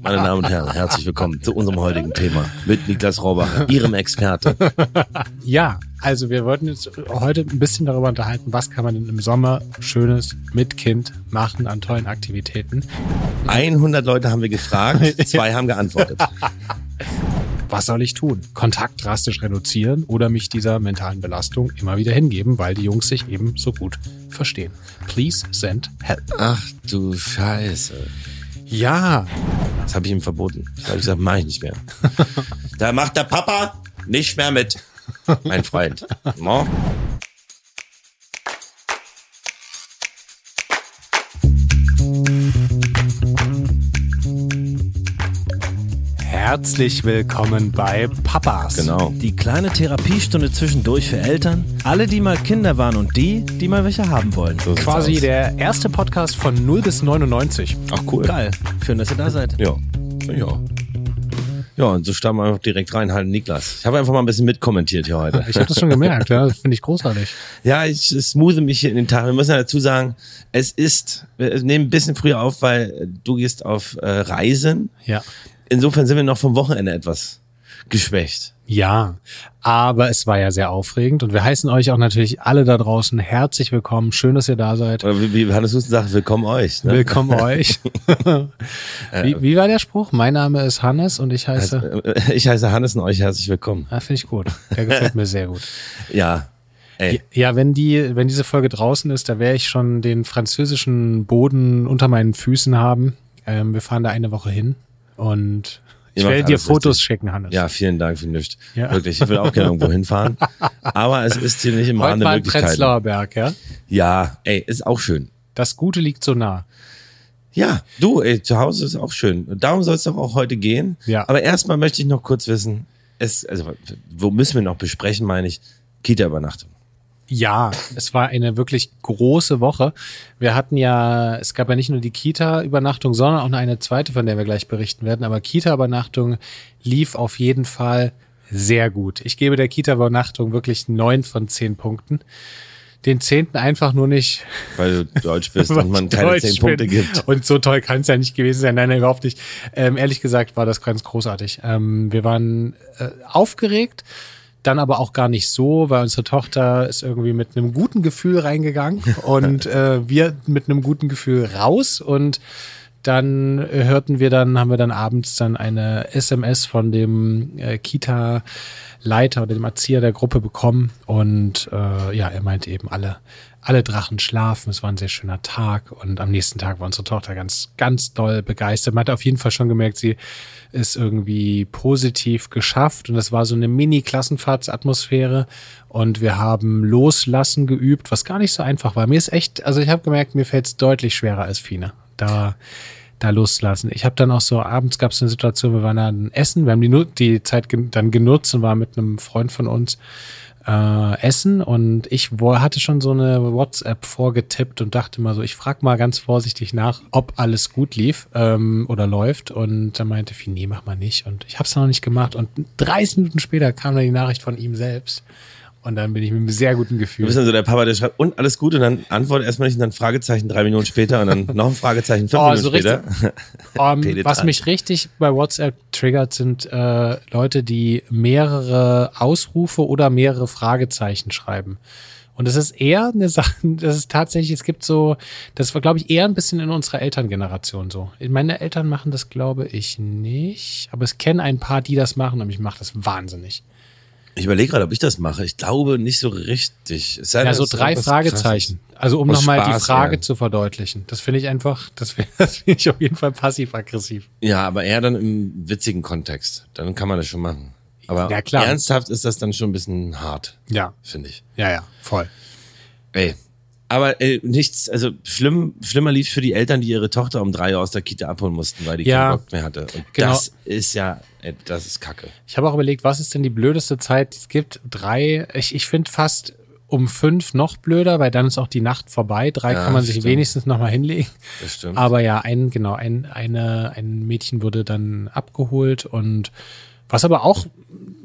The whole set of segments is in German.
Meine Damen und Herren, herzlich willkommen zu unserem heutigen Thema mit Niklas Rohrabacher, Ihrem Experte. Ja, also wir wollten uns heute ein bisschen darüber unterhalten, was kann man denn im Sommer Schönes mit Kind machen an tollen Aktivitäten. 100 Leute haben wir gefragt, 2 haben geantwortet. Was soll ich tun? Kontakt drastisch reduzieren oder mich dieser mentalen Belastung immer wieder hingeben, weil die Jungs sich eben so gut verstehen. Please send help. Ach du Scheiße. Ja. Das habe ich ihm verboten. Das habe ich gesagt, mache ich nicht mehr. Da macht der Papa nicht mehr mit. Mein Freund. No? Herzlich willkommen bei Papas. Genau. Die kleine Therapiestunde zwischendurch für Eltern, alle, die mal Kinder waren und die mal welche haben wollen. So Quasi sieht's aus. der erste Podcast von 0 bis 99. Ach cool. Geil. Schön, dass ihr da seid. Ja. Ja, und so starten wir einfach direkt rein. Halt, Niklas. Ich habe einfach mal ein bisschen mitkommentiert hier heute. Ich habe das schon gemerkt, ja, das finde ich großartig. Ja, ich smoothe mich hier in den Tag. Wir müssen ja dazu sagen, wir nehmen ein bisschen früher auf, weil du gehst auf Reisen. Ja. Insofern sind wir noch vom Wochenende etwas geschwächt. Ja, aber es war ja sehr aufregend und wir heißen euch auch natürlich alle da draußen herzlich willkommen. Schön, dass ihr da seid. Oder wie Hannes Husten sagt, willkommen euch. Ne? Willkommen euch. Wie war der Spruch? Mein Name ist Hannes und ich heiße... Ich heiße Hannes und euch herzlich willkommen. Ja, finde ich gut. Der gefällt mir sehr gut. Ja, ey. Ja, wenn diese Folge draußen ist, da werde ich schon den französischen Boden unter meinen Füßen haben. Wir fahren da eine Woche hin und ich werde dir Fotos schicken, Hannes. Ja, vielen Dank für nichts. Ja. Wirklich, ich will auch gerne irgendwo hinfahren. Aber es ist hier nicht im Rahmen Heute der mal im Möglichkeiten. Prenzlauer Berg, ja? Ja, ey, ist auch schön. Das Gute liegt so nah. Ja, du, ey, zu Hause ist auch schön. Und darum soll es doch auch heute gehen. Ja. Aber erstmal möchte ich noch kurz wissen, wo müssen wir noch besprechen, meine ich, Kita-Übernachtung. Ja, es war eine wirklich große Woche. Es gab ja nicht nur die Kita-Übernachtung, sondern auch noch eine zweite, von der wir gleich berichten werden. Aber Kita-Übernachtung lief auf jeden Fall sehr gut. Ich gebe der Kita-Übernachtung wirklich 9 von 10 Punkten. Den 10. einfach nur nicht. Weil du Deutsch bist und man keine 10 Punkte gibt. Und so toll kann es ja nicht gewesen sein. Nein, überhaupt nicht. Ehrlich gesagt war das ganz großartig. Wir waren aufgeregt. Dann aber auch gar nicht so, weil unsere Tochter ist irgendwie mit einem guten Gefühl reingegangen und wir mit einem guten Gefühl raus. Und dann haben wir dann abends dann eine SMS von dem Kita-Leiter oder dem Erzieher der Gruppe bekommen. Und er meinte eben, alle Drachen schlafen. Es war ein sehr schöner Tag. Und am nächsten Tag war unsere Tochter ganz, ganz doll begeistert. Man hat auf jeden Fall schon gemerkt, sie ist irgendwie positiv geschafft. Und das war so eine Mini-Klassenfahrtsatmosphäre. Und wir haben Loslassen geübt, was gar nicht so einfach war. Ich habe gemerkt, mir fällt es deutlich schwerer als Fine. Da loslassen. Ich habe dann auch so, abends gab es eine Situation, wir waren dann essen. Wir haben die Zeit dann genutzt und waren mit einem Freund von uns essen und ich hatte schon so eine WhatsApp vorgetippt und dachte mal so, ich frage mal ganz vorsichtig nach, ob alles gut lief oder läuft und dann meinte Fie, nee, mach mal nicht und ich habe es noch nicht gemacht und 30 Minuten später kam dann die Nachricht von ihm selbst und dann bin ich mit einem sehr guten Gefühl. Du bist dann so der Papa, der schreibt, und alles gut und dann antwortet erstmal nicht und dann Fragezeichen 3 Minuten später und dann noch ein Fragezeichen 5 Minuten später. Was mich richtig bei WhatsApp triggert, sind Leute, die mehrere Ausrufe oder mehrere Fragezeichen schreiben. Und das ist eher eine Sache, das war, glaube ich, eher ein bisschen in unserer Elterngeneration so. Meine Eltern machen das, glaube ich, nicht. Aber ich kenne ein paar, die das machen und mich macht das wahnsinnig. Ich überlege gerade, ob ich das mache. Ich glaube nicht so richtig. Ja, so 3 Fragezeichen. Also um nochmal die Frage zu verdeutlichen. Das finde ich einfach, das finde ich auf jeden Fall passiv-aggressiv. Ja, aber eher dann im witzigen Kontext. Dann kann man das schon machen. Aber ja, klar. Ernsthaft ist das dann schon ein bisschen hart. Ja. Finde ich. Ja, voll. Ey. Aber nichts, also schlimmer lief für die Eltern, die ihre Tochter um 3 Uhr aus der Kita abholen mussten, weil die keinen Bock mehr hatte. Und genau. Das ist Kacke. Ich habe auch überlegt, was ist denn die blödeste Zeit, die es gibt? 3, ich finde fast um 5 noch blöder, weil dann ist auch die Nacht vorbei. 3 kann man sich wenigstens noch mal hinlegen. Das stimmt. Aber ja, ein Mädchen wurde dann abgeholt und was aber auch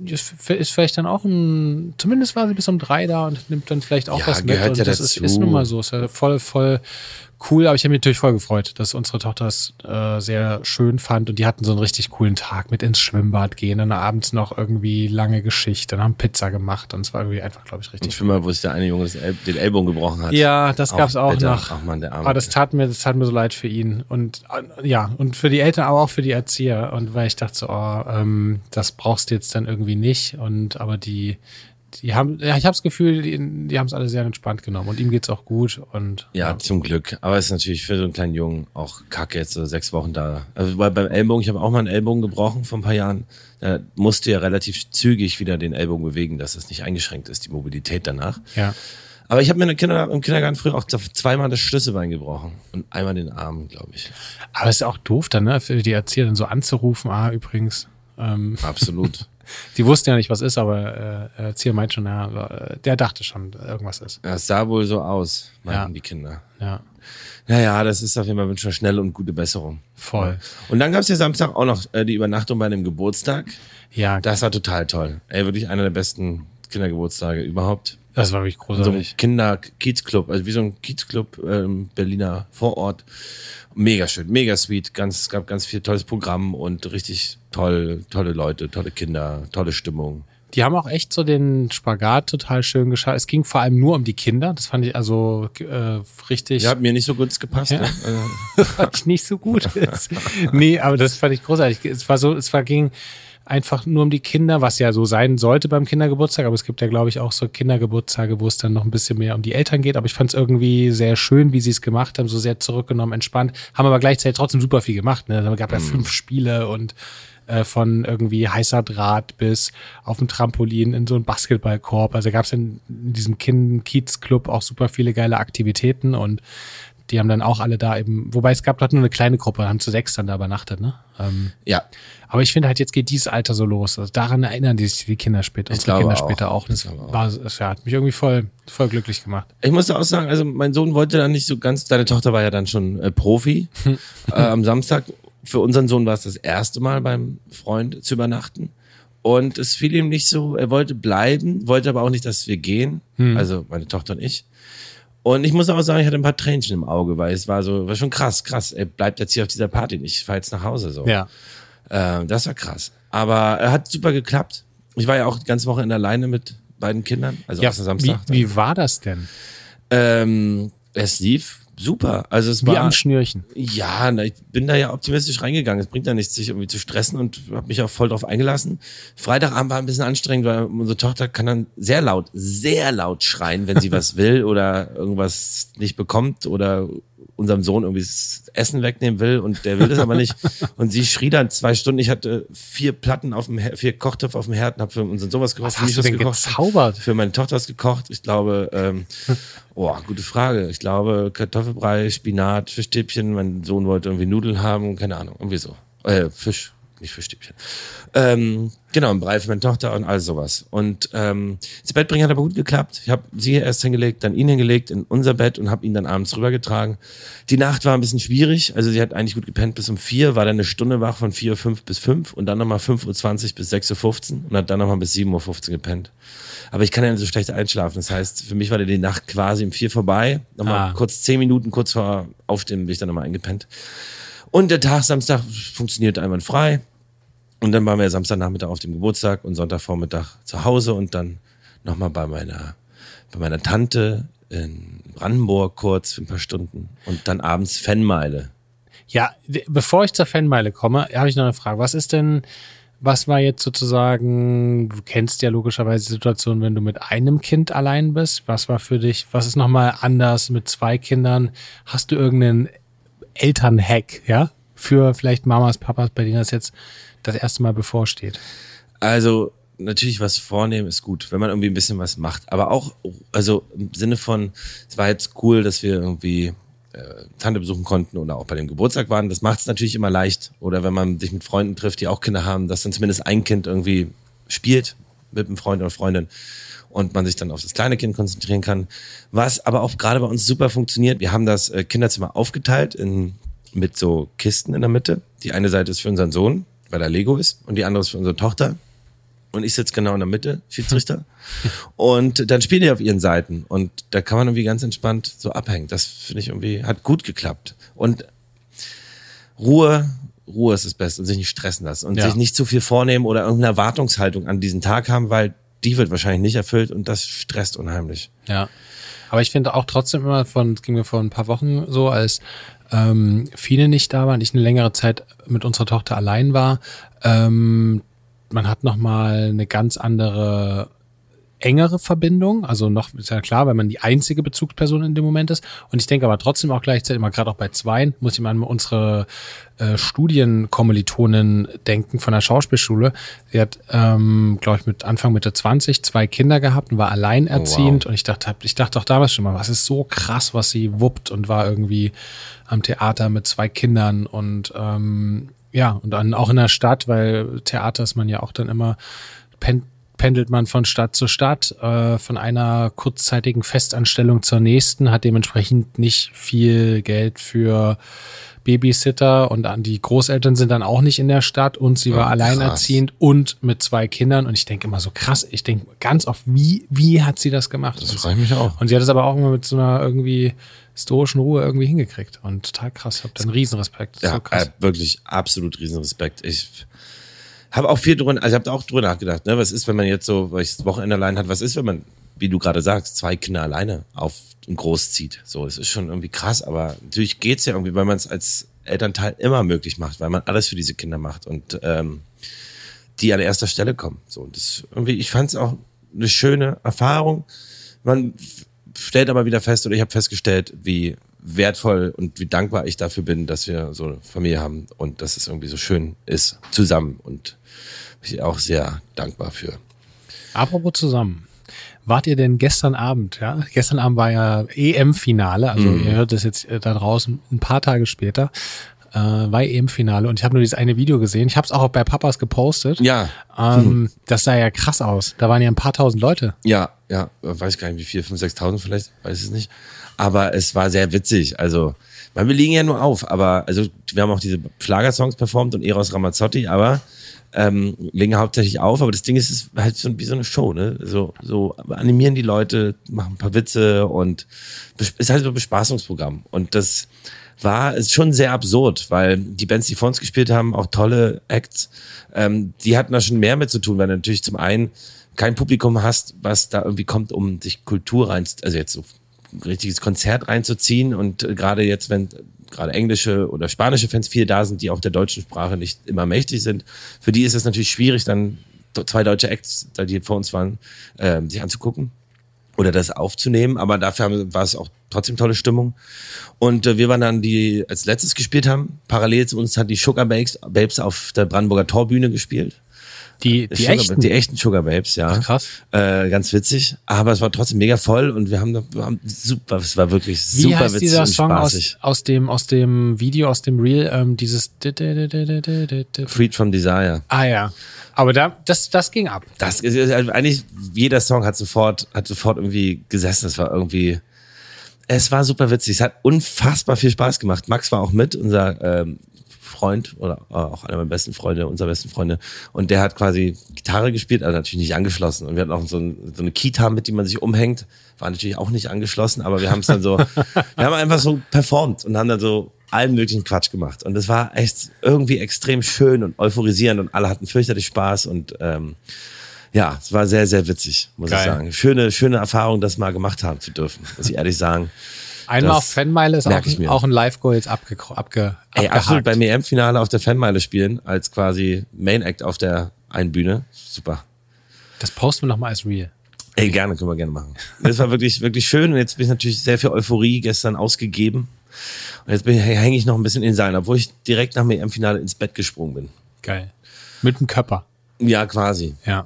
ist vielleicht dann auch zumindest war sie bis um 3 da und nimmt dann vielleicht auch was mit. Und ja das ist nun mal so. Ist ja voll cool, aber ich habe mich natürlich voll gefreut, dass unsere Tochter es sehr schön fand und die hatten so einen richtig coolen Tag mit ins Schwimmbad gehen, dann abends noch irgendwie lange Geschichte und haben Pizza gemacht und es war irgendwie einfach, glaube ich, richtig. Im Schwimmbad, wo sich der eine Junge den Ellbogen gebrochen hat. Ja, das gab's auch bitter. noch. Ach man, der Arme. Aber das tat mir so leid für ihn und und für die Eltern, aber auch für die Erzieher und weil ich dachte so, das brauchst du jetzt dann irgendwie nicht aber die haben, ich habe das Gefühl, die haben es alle sehr entspannt genommen und ihm geht's auch gut und ja, zum Glück. Aber es ist natürlich für so einen kleinen Jungen auch kacke, jetzt so 6 Wochen da. Also beim Ellbogen, ich habe auch mal einen Ellbogen gebrochen vor ein paar Jahren. Da musste ja relativ zügig wieder den Ellbogen bewegen, dass es nicht eingeschränkt ist, die Mobilität danach. Ja. Aber ich habe mir im Kindergarten früher auch 2-mal das Schlüsselbein gebrochen und einmal den Arm, glaube ich. Aber es ist auch doof dann, ne, für die Erzieher dann so anzurufen, übrigens. Absolut. Die wussten ja nicht, was ist, aber Erzieher meint schon, der dachte schon, irgendwas ist. Ja, es sah wohl so aus, meinten die Kinder. Ja. Naja, das ist auf jeden Fall eine schnelle und gute Besserung. Voll. Und dann gab es ja Samstag auch noch die Übernachtung bei einem Geburtstag. Ja. Das war total toll. Ey, wirklich einer der besten Kindergeburtstage überhaupt. Das war wirklich großartig. So ein Kinder-Kiezclub, also wie so ein Kiezclub Berliner Vorort. Mega schön, mega sweet. Gab ganz viel tolles Programm und richtig tolle Leute, tolle Kinder, tolle Stimmung. Die haben auch echt so den Spagat total schön geschafft. Es ging vor allem nur um die Kinder. Das fand ich also richtig. Ja, hat mir nicht so gut gepasst. Ja. Ne? Fand ich nicht so gut. Nee, aber das fand ich großartig. Es ging einfach nur um die Kinder, was ja so sein sollte beim Kindergeburtstag. Aber es gibt ja, glaube ich, auch so Kindergeburtstage, wo es dann noch ein bisschen mehr um die Eltern geht. Aber ich fand es irgendwie sehr schön, wie sie es gemacht haben, so sehr zurückgenommen, entspannt. Haben aber gleichzeitig trotzdem super viel gemacht. Ne? Es gab ja 5 Spiele und von irgendwie heißer Draht bis auf dem Trampolin in so einen Basketballkorb. Also gab es in diesem Kiez-Club auch super viele geile Aktivitäten und die haben dann auch alle da eben, wobei es gab dort nur eine kleine Gruppe, haben zu 6 dann da übernachtet, ne? Ja. Aber ich finde halt, jetzt geht dieses Alter so los. Also daran erinnern sich die Kinder später, unsere Kinder später auch. Das hat mich irgendwie voll glücklich gemacht. Ich musste auch sagen, also mein Sohn wollte dann nicht so ganz, deine Tochter war ja dann schon Profi am Samstag. Für unseren Sohn war es das erste Mal beim Freund zu übernachten. Und es fiel ihm nicht so, er wollte bleiben, wollte aber auch nicht, dass wir gehen. Also meine Tochter und ich. Und ich muss auch sagen, ich hatte ein paar Tränchen im Auge, weil es war schon krass. Er bleibt jetzt hier auf dieser Party nicht, ich fahr jetzt nach Hause so. Ja. Das war krass. Aber er hat super geklappt. Ich war ja auch die ganze Woche alleine mit beiden Kindern, also ja, außer Samstag. Wie war das denn? Es lief super. Also es war wie am Schnürchen. Ja, ich bin da ja optimistisch reingegangen. Es bringt ja nichts, sich irgendwie zu stressen und habe mich auch voll drauf eingelassen. Freitagabend war ein bisschen anstrengend, weil unsere Tochter kann dann sehr laut schreien, wenn sie was will oder irgendwas nicht bekommt oder unserem Sohn irgendwie das Essen wegnehmen will und der will das aber nicht. Und sie schrie dann 2 Stunden. Ich hatte 4 Kochtöpfe auf dem Herd und habe für unseren Sohn was gekocht. Was hast du denn gezaubert? Für meine Tochter was gekocht. Ich glaube, gute Frage. Ich glaube, Kartoffelbrei, Spinat, Fischstäbchen. Mein Sohn wollte irgendwie Nudeln haben, keine Ahnung, irgendwie so. Fisch, nicht Fischstäbchen. Genau, ein Brei für meine Tochter und all sowas. Und das Bettbringen hat aber gut geklappt. Ich habe sie erst hingelegt, dann ihn hingelegt in unser Bett und habe ihn dann abends rübergetragen. Die Nacht war ein bisschen schwierig. Also sie hat eigentlich gut gepennt bis um 4, war dann eine Stunde wach von 4.05 Uhr bis 5 und dann nochmal 5.20 Uhr bis 6.15 Uhr und hat dann nochmal bis 7.15 Uhr gepennt. Aber ich kann ja nicht so schlecht einschlafen. Das heißt, für mich war die Nacht quasi um 4 vorbei. Nochmal kurz 10 Minuten, kurz vor Aufstehen bin ich dann nochmal eingepennt. Und der Tag Samstag funktioniert einwandfrei. Und dann waren wir Samstagnachmittag auf dem Geburtstag und Sonntagvormittag zu Hause und dann nochmal bei meiner Tante in Brandenburg kurz für ein paar Stunden und dann abends Fanmeile. Ja, bevor ich zur Fanmeile komme, habe ich noch eine Frage. Was war jetzt sozusagen, du kennst ja logischerweise die Situation, wenn du mit einem Kind allein bist. Was war für dich, was ist nochmal anders mit 2 Kindern? Hast du irgendeinen Elternhack, ja? Für vielleicht Mamas, Papas, bei denen das jetzt das erste Mal bevorsteht? Also natürlich was vornehmen ist gut, wenn man irgendwie ein bisschen was macht. Aber auch, also im Sinne von, es war jetzt cool, dass wir irgendwie Tante besuchen konnten oder auch bei dem Geburtstag waren. Das macht es natürlich immer leicht. Oder wenn man sich mit Freunden trifft, die auch Kinder haben, dass dann zumindest ein Kind irgendwie spielt mit einem Freund oder Freundin und man sich dann auf das kleine Kind konzentrieren kann. Was aber auch gerade bei uns super funktioniert. Wir haben das Kinderzimmer aufgeteilt mit so Kisten in der Mitte. Die eine Seite ist für unseren Sohn, weil er Lego ist, und die andere ist für unsere Tochter. und ich sitze genau in der Mitte, Schiedsrichter. Und dann spielen die auf ihren Seiten und da kann man irgendwie ganz entspannt so abhängen. Das finde ich irgendwie, hat gut geklappt. Und Ruhe ist das Beste und sich nicht stressen lassen und sich nicht zu viel vornehmen oder irgendeine Erwartungshaltung an diesen Tag haben, weil die wird wahrscheinlich nicht erfüllt und das stresst unheimlich. Ja, aber ich finde auch trotzdem immer ging mir vor ein paar Wochen so, als viele nicht da waren, ich eine längere Zeit mit unserer Tochter allein war, man hat nochmal eine ganz andere engere Verbindung, also noch, ist ja klar, weil man die einzige Bezugsperson in dem Moment ist. Und ich denke aber trotzdem auch gleichzeitig, mal gerade auch bei Zweien, muss ich mal an unsere Studienkommilitonin denken von der Schauspielschule. Sie hat, glaube ich, mit Anfang Mitte 20 2 Kinder gehabt und war alleinerziehend. Und ich dachte auch damals schon mal, was ist so krass, was sie wuppt und war irgendwie am Theater mit 2 Kindern und ja, und dann auch in der Stadt, weil Theater ist man ja auch dann immer pendelt man von Stadt zu Stadt, von einer kurzzeitigen Festanstellung zur nächsten, hat dementsprechend nicht viel Geld für Babysitter und die Großeltern sind dann auch nicht in der Stadt und sie war alleinerziehend und mit 2 Kindern und ich denke immer so krass, ich denke ganz oft, wie hat sie das gemacht? Das freut mich auch. Und sie hat es aber auch immer mit so einer irgendwie stoischen Ruhe irgendwie hingekriegt und total krass, ich habe da einen Riesenrespekt. Ja, so krass. Wirklich absolut Riesenrespekt. Ich habe auch viel drüber, also ich habe auch drüber nachgedacht, ne, was ist, wenn man jetzt so, weil ich das Wochenende allein hat, was ist, wenn man, wie du gerade sagst, 2 Kinder alleine auf und groß zieht. So, das ist schon irgendwie krass, aber natürlich geht's ja irgendwie, weil man es als Elternteil immer möglich macht, weil man alles für diese Kinder macht und die an erster Stelle kommen. So, das irgendwie, ich fand es auch eine schöne Erfahrung. Man stellt aber wieder fest, oder ich habe festgestellt, wie wertvoll und wie dankbar ich dafür bin, dass wir so eine Familie haben und dass es irgendwie so schön ist zusammen und bin ich auch sehr dankbar für. Apropos zusammen. Wart ihr denn gestern Abend, ja? Gestern Abend war ja EM-Finale, also ihr hört das jetzt da draußen ein paar Tage später, war EM-Finale und ich habe nur dieses eine Video gesehen. Ich habe es auch bei Papas gepostet. Ja. Das sah ja krass aus. Da waren ja ein paar tausend Leute. Ja, weiß gar nicht, wie viel, 5.000, 6.000 vielleicht, weiß es nicht. Aber es war sehr witzig. Also, weil wir liegen ja nur auf, aber also wir haben auch diese Schlagersongs performt und Eros Ramazzotti, aber legen hauptsächlich auf. Aber das Ding ist, es ist halt so wie so eine Show, ne? So animieren die Leute, machen ein paar Witze und ist halt so ein Bespaßungsprogramm. Und das ist schon sehr absurd, weil die Bands, die vor uns gespielt haben, auch tolle Acts, die hatten da schon mehr mit zu tun, weil du natürlich zum einen kein Publikum hast, was da irgendwie kommt, um sich Kultur also jetzt so ein richtiges Konzert reinzuziehen und gerade jetzt, wenn gerade englische oder spanische Fans viel da sind, die auch der deutschen Sprache nicht immer mächtig sind, für die ist es natürlich schwierig, dann 2 deutsche Acts, die vor uns waren, sich anzugucken oder das aufzunehmen, aber dafür war es auch trotzdem tolle Stimmung. Und wir waren dann die als letztes gespielt haben. Parallel zu uns hat die Sugar Babes auf der Brandenburger Torbühne gespielt. Die echten Sugar Babes, ja. Ach, krass. Ganz witzig. Aber es war trotzdem mega voll und wir haben super, es war wirklich super witzig. Wie heißt dieser Song spaßig. aus dem Video, aus dem Reel, dieses Freed from Desire. Ah ja. Aber das ging ab. Das ist also eigentlich jeder Song hat sofort irgendwie gesessen. Es war super witzig. Es hat unfassbar viel Spaß gemacht. Max war auch mit, unser Freund oder auch einer meiner besten Freunde, unserer besten Freunde. Und der hat quasi Gitarre gespielt, also natürlich nicht angeschlossen. Und wir hatten auch so eine Kita mit, die man sich umhängt. War natürlich auch nicht angeschlossen, aber wir haben es dann so, wir haben einfach so performt und haben dann so allen möglichen Quatsch gemacht. Und das war echt irgendwie extrem schön und euphorisierend und alle hatten fürchterlich Spaß und ja, es war sehr, sehr witzig, muss ich sagen. Schöne Erfahrung, das mal gemacht haben zu dürfen, muss ich ehrlich sagen. Einmal auf Fanmeile ist auch ein Live-Goal jetzt abgehakt. Absolut, beim EM-Finale auf der Fanmeile spielen, als quasi Main-Act auf der einen Bühne. Super. Das posten wir nochmal als Reel. Gerne, können wir gerne machen. Das war wirklich, wirklich schön und jetzt bin ich natürlich sehr viel Euphorie gestern ausgegeben. Und jetzt hänge ich noch ein bisschen in Seilen, obwohl ich direkt nach dem EM-Finale ins Bett gesprungen bin. Geil. Mit dem Körper. Ja, quasi. Ja.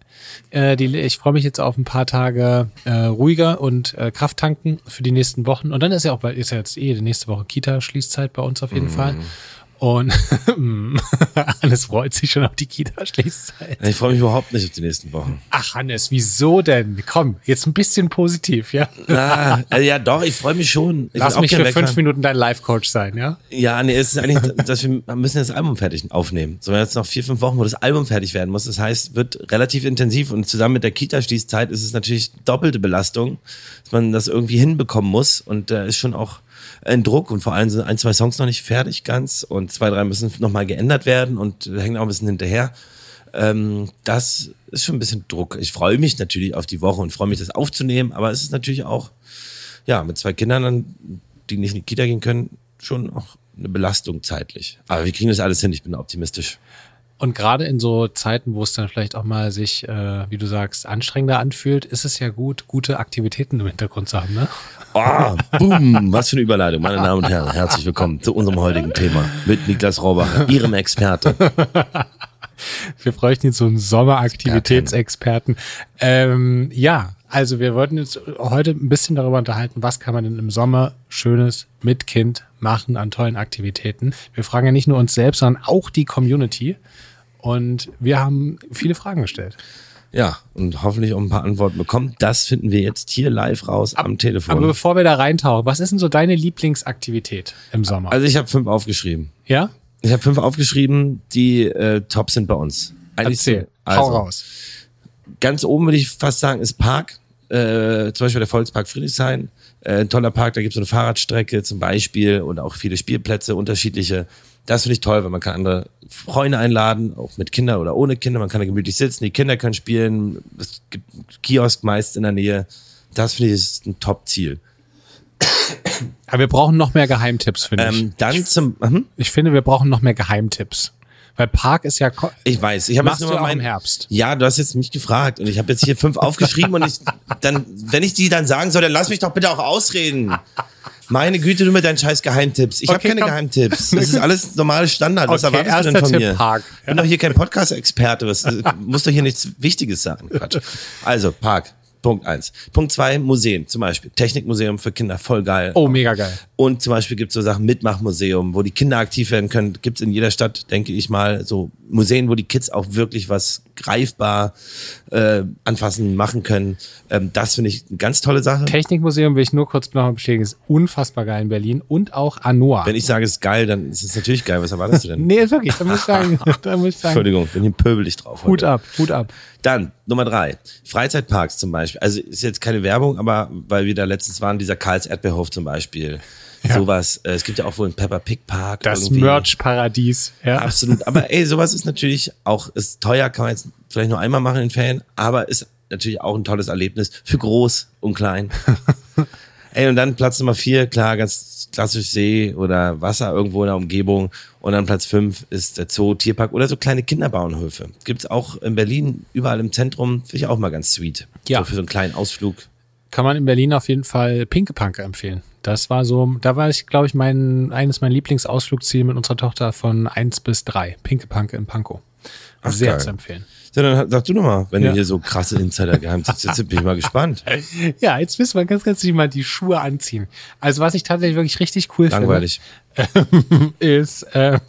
Ich freue mich jetzt auf ein paar Tage ruhiger und Kraft tanken für die nächsten Wochen. Und dann ist ja jetzt die nächste Woche Kita-Schließzeit bei uns auf jeden Fall. Und Hannes freut sich schon auf die Kita-Schließzeit. Ich freue mich überhaupt nicht auf die nächsten Wochen. Ach Hannes, wieso denn? Komm, jetzt ein bisschen positiv, ja? Ja, doch, ich freue mich schon. Lass mich für 5 Minuten dein Life-Coach sein, ja? Ja, nee, es ist eigentlich, dass wir müssen das Album fertig aufnehmen. So, wir haben jetzt noch 4-5 Wochen, wo das Album fertig werden muss. Das heißt, wird relativ intensiv und zusammen mit der Kita-Schließzeit ist es natürlich doppelte Belastung, dass man das irgendwie hinbekommen muss und da ist schon auch ein Druck und vor allem sind 1, 2 Songs noch nicht fertig ganz und 2, 3 müssen nochmal geändert werden und hängen auch ein bisschen hinterher. Das ist schon ein bisschen Druck. Ich freue mich natürlich auf die Woche und freue mich, das aufzunehmen, aber es ist natürlich auch, ja, mit 2 Kindern, die nicht in die Kita gehen können, schon auch eine Belastung zeitlich. Aber wir kriegen das alles hin, ich bin da optimistisch. Und gerade in so Zeiten, wo es dann vielleicht auch mal sich, wie du sagst, anstrengender anfühlt, ist es ja gut, gute Aktivitäten im Hintergrund zu haben, ne? Oh, boom, was für eine Überleitung, meine Damen und Herren. Herzlich willkommen zu unserem heutigen Thema mit Niklas Rohrabacher, Ihrem Experte. Wir bräuchten jetzt so einen Sommeraktivitätsexperten. Ja, also wir wollten jetzt heute ein bisschen darüber unterhalten, was kann man denn im Sommer Schönes mit Kind machen an tollen Aktivitäten. Wir fragen ja nicht nur uns selbst, sondern auch die Community. Und wir haben viele Fragen gestellt. Ja, und hoffentlich auch ein paar Antworten bekommen. Das finden wir jetzt hier live raus am Telefon. Aber bevor wir da reintauchen, was ist denn so deine Lieblingsaktivität im Sommer? Also ich habe 5 aufgeschrieben. Ja? Ich habe 5 aufgeschrieben, die top sind bei uns. Erzähl, also, hau raus. Ganz oben würde ich fast sagen, ist Park. Zum Beispiel der Volkspark Friedrichshain. Ein toller Park, da gibt es so eine Fahrradstrecke zum Beispiel und auch viele Spielplätze, unterschiedliche. Das finde ich toll, weil man kann andere Freunde einladen, auch mit Kindern oder ohne Kinder. Man kann da gemütlich sitzen, die Kinder können spielen. Es gibt einen Kiosk meist in der Nähe. Das finde ich ist ein Top-Ziel. Aber wir brauchen noch mehr Geheimtipps, finde ich. Dann Ich finde, wir brauchen noch mehr Geheimtipps. Weil Park ist ja... Ich weiß. Ich habe Machst jetzt du nur auch mal im Herbst? Ja, du hast jetzt mich gefragt und ich habe jetzt hier 5 aufgeschrieben und wenn ich die dann sagen soll, dann lass mich doch bitte auch ausreden. Meine Güte, du mit deinen scheiß Geheimtipps. Ich habe keine Geheimtipps. Das ist alles normales Standard. Was erwartest du denn von Tipp, mir? Park. Ich bin doch hier kein Podcast-Experte. Muss doch hier nichts Wichtiges sagen. Quatsch. Also, Park. Punkt 1. Punkt 2, Museen zum Beispiel. Technikmuseum für Kinder, voll geil. Oh, mega geil. Und zum Beispiel gibt es so Sachen, Mitmachmuseum, wo die Kinder aktiv werden können. Gibt es in jeder Stadt, denke ich mal, so Museen, wo die Kids auch wirklich was greifbar anfassen, machen können. Das finde ich eine ganz tolle Sache. Technikmuseum will ich nur kurz noch bestätigen, ist unfassbar geil in Berlin und auch Anoa. Wenn ich sage, es ist geil, dann ist es natürlich geil. Was erwartest du denn? Nee, ist wirklich, da muss ich sagen. Entschuldigung, bin hier pöbelig drauf. Hut ab, Hut ab. Dann, Nummer 3, Freizeitparks zum Beispiel. Also ist jetzt keine Werbung, aber weil wir da letztens waren, dieser Karls Erdbeerhof zum Beispiel. Ja. Sowas. Es gibt ja auch wohl einen Peppa Pig Park. Das Merch-Paradies. Ja. Absolut. Aber sowas ist natürlich auch, ist teuer, kann man jetzt vielleicht nur einmal machen in Ferien, aber ist natürlich auch ein tolles Erlebnis für groß und klein. Und dann Platz Nummer 4, klar, ganz klassisch See oder Wasser irgendwo in der Umgebung. Und dann Platz 5 ist der Zoo, Tierpark oder so kleine Kinderbauernhöfe. Gibt's auch in Berlin, überall im Zentrum, finde ich auch mal ganz sweet. Ja. So für so einen kleinen Ausflug. Kann man in Berlin auf jeden Fall Pinkepanke empfehlen. Das war so, da war ich, glaube ich, eines meiner Lieblingsausflugsziele mit unserer Tochter von 1 bis 3. Pinkepanke in Pankow. Sehr geil. Zu empfehlen. Ja, dann sag du nochmal, wenn du hier so krasse Insider-Geheimtipps jetzt bin ich mal gespannt. Ja, jetzt müssen wir ganz mal die Schuhe anziehen. Also was ich tatsächlich wirklich richtig cool Langweilig. finde, ist,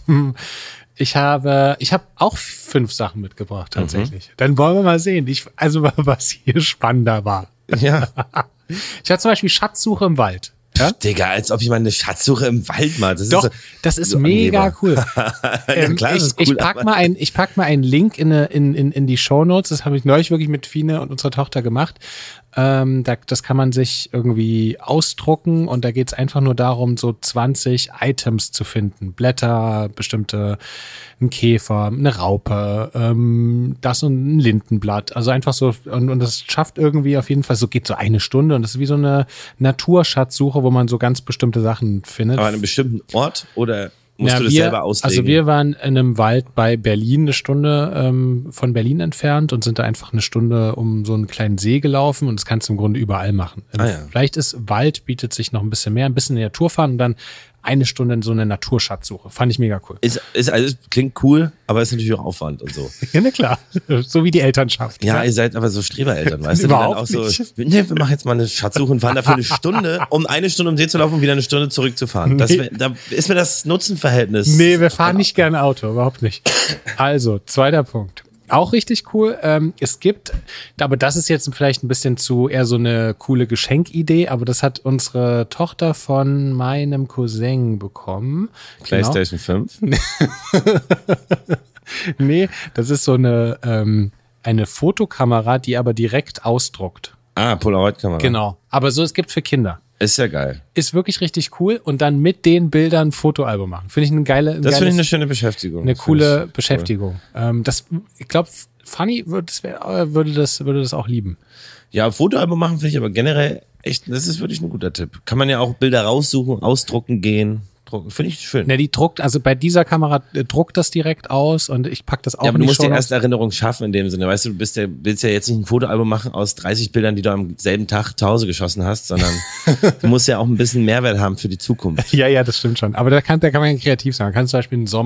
ich habe auch 5 Sachen mitgebracht tatsächlich. Dann wollen wir mal sehen, was hier spannender war. Ja. Ich hatte zum Beispiel Schatzsuche im Wald. Ja? Digga, als ob ich mal eine Schatzsuche im Wald mache. Das ist so mega cool. Ja, klar, ist cool. Ich pack mal einen Link in die Shownotes. Das habe ich neulich wirklich mit Fine und unserer Tochter gemacht. Das kann man sich irgendwie ausdrucken und da geht es einfach nur darum, so 20 Items zu finden. Blätter, ein Käfer, eine Raupe, das und ein Lindenblatt. Also einfach so, und das schafft irgendwie auf jeden Fall, so geht so 1 Stunde und das ist wie so eine Naturschatzsuche, wo man so ganz bestimmte Sachen findet. Aber an einem bestimmten Ort oder musst du das selber auslegen? Also wir waren in einem Wald bei Berlin 1 Stunde von Berlin entfernt und sind da einfach 1 Stunde um so einen kleinen See gelaufen und das kannst du im Grunde überall machen. Ja. Vielleicht ist Wald, bietet sich noch ein bisschen mehr, ein bisschen in die Natur fahren und dann eine Stunde so eine Naturschatzsuche. Fand ich mega cool. Also, klingt cool, aber ist natürlich auch Aufwand und so. Ja, na klar. So wie die Elternschaft. Ja, ihr seid aber so Strebereltern, weißt du? Überhaupt die dann auch nicht. so, nee, wir machen jetzt mal eine Schatzsuche und fahren dafür eine Stunde, um eine Stunde um See zu laufen und wieder eine Stunde zurückzufahren. Da ist mir das Nutzenverhältnis. Nee, wir fahren nicht gerne Auto, überhaupt nicht. Also, zweiter Punkt. Auch richtig cool. Es gibt, aber das ist jetzt vielleicht ein bisschen zu eher so eine coole Geschenkidee, aber das hat unsere Tochter von meinem Cousin bekommen. PlayStation 5? Nee, das ist so eine Fotokamera, die aber direkt ausdruckt. Ah, Polaroid-Kamera. Genau. Aber so, es gibt für Kinder. Ist ja geil. Ist wirklich richtig cool und dann mit den Bildern ein Fotoalbum machen. Finde ich Das finde ich eine schöne Beschäftigung. Eine coole Beschäftigung. Cool. Ich glaube, Fanny würde das auch lieben. Ja, Fotoalbum machen finde ich aber generell echt, das ist wirklich ein guter Tipp. Kann man ja auch Bilder raussuchen, ausdrucken gehen. Finde ich schön. Ne, die druckt, also bei dieser Kamera druckt das direkt aus und ich pack das auch ja, aber in die du musst die Shownotes. erste Erinnerung schaffen in dem Sinne. Weißt du, willst ja jetzt nicht ein Fotoalbum machen aus 30 Bildern, die du am selben Tag zu Hause geschossen hast, sondern du musst ja auch ein bisschen Mehrwert haben für die Zukunft. Ja, das stimmt schon. Aber da kann man ja kreativ sein. Man kann zum Beispiel ein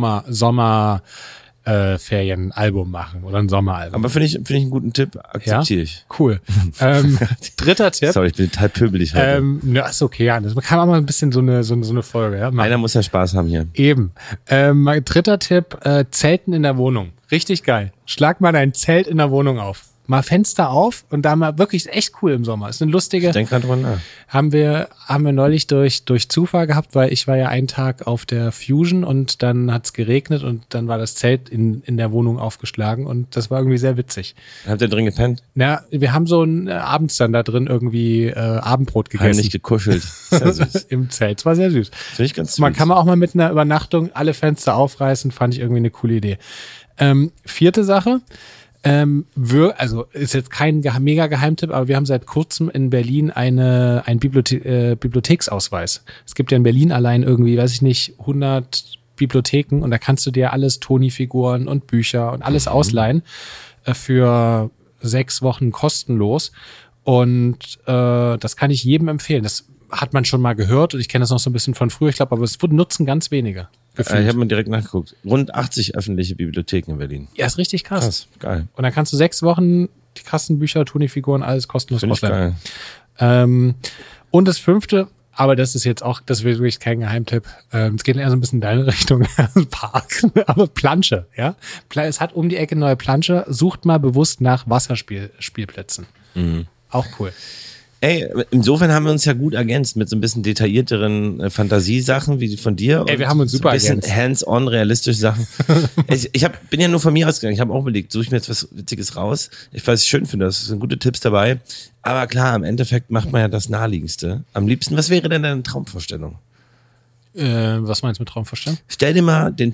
Sommerferienalbum machen oder ein Sommeralbum. Aber finde ich einen guten Tipp, akzeptiere ich. Cool. Dritter Tipp. Sorry, ich bin total pöbelig heute. Ist okay, ja. Das kann auch mal ein bisschen so eine Folge, ja. Einer muss ja Spaß haben hier. Eben. Mein dritter Tipp, Zelten in der Wohnung. Richtig geil. Schlag mal dein Zelt in der Wohnung auf. Mal Fenster auf und da mal wirklich echt cool im Sommer. Ist eine lustige. Ich denke gerade drüber nach. Haben wir neulich durch Zufall gehabt, weil ich war ja einen Tag auf der Fusion und dann hat's geregnet und dann war das Zelt in der Wohnung aufgeschlagen und das war irgendwie sehr witzig. Habt ihr drin gepennt? Ja, wir haben so abends dann da drin irgendwie Abendbrot gegessen. Nicht gekuschelt. Sehr süß. Im Zelt. Es war sehr süß. Finde ich ganz süß. Man kann auch mal mit einer Übernachtung alle Fenster aufreißen, fand ich irgendwie eine coole Idee. Vierte Sache. Also ist jetzt kein mega Geheimtipp, aber wir haben seit kurzem in Berlin einen Bibliotheksausweis. Es gibt ja in Berlin allein irgendwie, weiß ich nicht, 100 Bibliotheken und da kannst du dir alles, Toni-Figuren und Bücher und alles ausleihen für 6 Wochen kostenlos. Und das kann ich jedem empfehlen. Das hat man schon mal gehört und ich kenne das noch so ein bisschen von früher, ich glaube, aber es nutzen ganz wenige. Ich habe mal direkt nachgeguckt. Rund 80 öffentliche Bibliotheken in Berlin. Ja, ist richtig krass. Krass, geil. Und dann kannst du 6 Wochen die Kassenbücher, Toni-Figuren, alles kostenlos ausleihen. Und das 5., aber das ist wirklich kein Geheimtipp. Es geht eher so ein bisschen in deine Richtung, Park, aber Plansche, ja. Es hat um die Ecke neue Plansche. Sucht mal bewusst nach Wasserspielplätzen. Mhm. Auch cool. Ey, insofern haben wir uns ja gut ergänzt mit so ein bisschen detaillierteren Fantasiesachen wie von dir. Ey, wir haben uns super ergänzt. Ein bisschen hands-on, realistische Sachen. Bin ja nur von mir ausgegangen. Ich habe auch überlegt, suche ich mir jetzt was Witziges raus. Was ich schön finde, das sind gute Tipps dabei. Aber klar, im Endeffekt macht man ja das Naheliegendste. Am liebsten, was wäre denn deine Traumvorstellung? Was meinst du mit Traumvorstellung? Stell dir mal die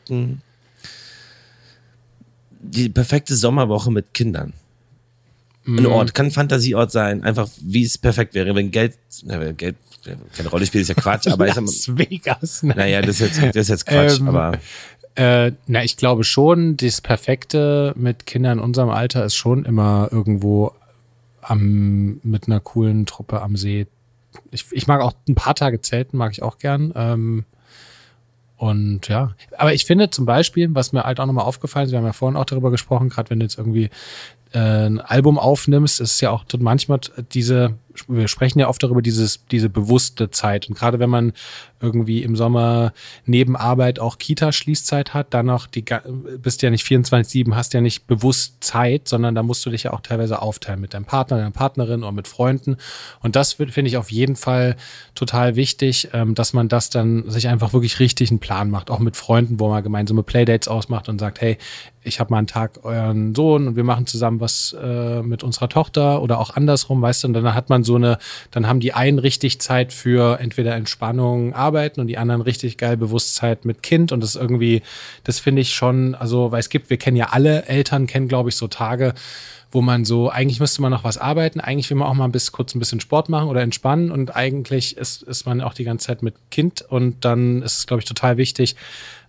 perfekte Sommerwoche mit Kindern. Ein Ort, kann ein Fantasieort sein, einfach wie es perfekt wäre, wenn Geld keine Rolle spielt, ist ja Quatsch, aber Las Vegas. Ne? Naja, das ist jetzt Quatsch, aber. Ich glaube schon, das Perfekte mit Kindern in unserem Alter ist schon immer irgendwo mit einer coolen Truppe am See. Ich mag auch ein paar Tage zelten, mag ich auch gern. Und ja, aber ich finde zum Beispiel, was mir halt auch nochmal aufgefallen ist, wir haben ja vorhin auch darüber gesprochen, gerade wenn du jetzt irgendwie ein Album aufnimmst, ist ja auch manchmal wir sprechen ja oft darüber, diese bewusste Zeit. Und gerade wenn man irgendwie im Sommer neben Arbeit auch Kita-Schließzeit hat, dann noch bist ja nicht 24/7, hast ja nicht bewusst Zeit, sondern da musst du dich ja auch teilweise aufteilen mit deinem Partner, deiner Partnerin oder mit Freunden. Und das finde ich auf jeden Fall total wichtig, dass man das dann sich einfach wirklich richtig einen Plan macht, auch mit Freunden, wo man gemeinsame Playdates ausmacht und sagt, hey, ich habe mal einen Tag euren Sohn und wir machen zusammen was mit unserer Tochter oder auch andersrum, weißt du, und dann hat man dann haben die einen richtig Zeit für entweder Entspannung, Arbeiten und die anderen richtig geil Bewusstheit mit Kind und das irgendwie, das finde ich schon, also, weil wir kennen ja alle Eltern, kennen glaube ich so Tage, wo man so, eigentlich müsste man noch was arbeiten, eigentlich will man auch mal kurz ein bisschen Sport machen oder entspannen und eigentlich ist man auch die ganze Zeit mit Kind und dann ist es, glaube ich, total wichtig,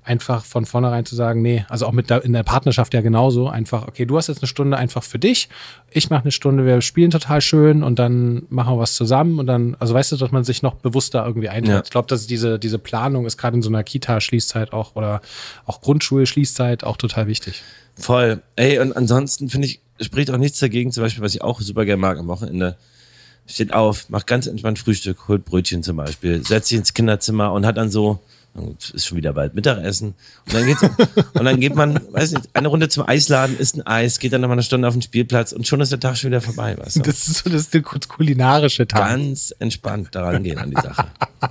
einfach von vornherein zu sagen, nee, also auch in der Partnerschaft ja genauso, einfach, okay, du hast jetzt eine Stunde einfach für dich, ich mache eine Stunde, wir spielen total schön und dann machen wir was zusammen und dann, also weißt du, dass man sich noch bewusster irgendwie einteilt. Ja. Ich glaube, dass diese Planung ist gerade in so einer Kita-Schließzeit auch oder auch Grundschul-Schließzeit auch total wichtig. Voll. Ey, und ansonsten finde ich, spricht auch nichts dagegen, zum Beispiel, was ich auch super gerne mag am Wochenende, steht auf, macht ganz entspannt Frühstück, holt Brötchen zum Beispiel, setzt sich ins Kinderzimmer und hat dann so, ist schon wieder bald Mittagessen. Und dann geht man, weiß nicht, eine Runde zum Eisladen, isst ein Eis, geht dann nochmal eine Stunde auf den Spielplatz und schon ist der Tag schon wieder vorbei, weißt du? Das ist der kulinarische Tag. Ganz entspannt daran gehen an die Sache.